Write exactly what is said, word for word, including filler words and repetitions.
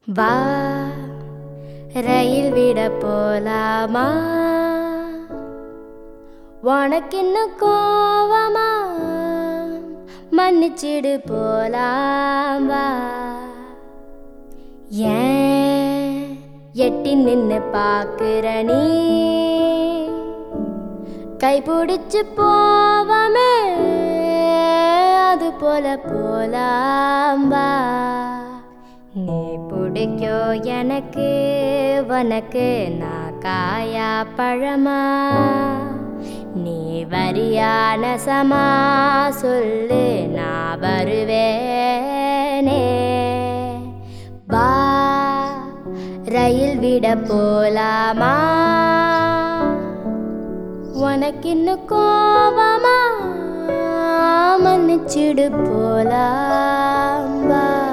வா ரயில் விட போலாமா உனக்கின்னு கோவமா மன்னிச்சிடு போலாம் வா ஏன் எட்டி நின்னு பாக்குற நீ கைபிடிச்சு போவமே அது போல போலாம் வா நீ பிடிக்கோ எனக்கு உனக்கு நான் காயா பழமா நீ வரியான சமா சொல்லு நான் வருவேனே வா ரயில் விட போலாமா உனக்கின்னு கோவமா மன்னிச்சிடு போலாம் வா.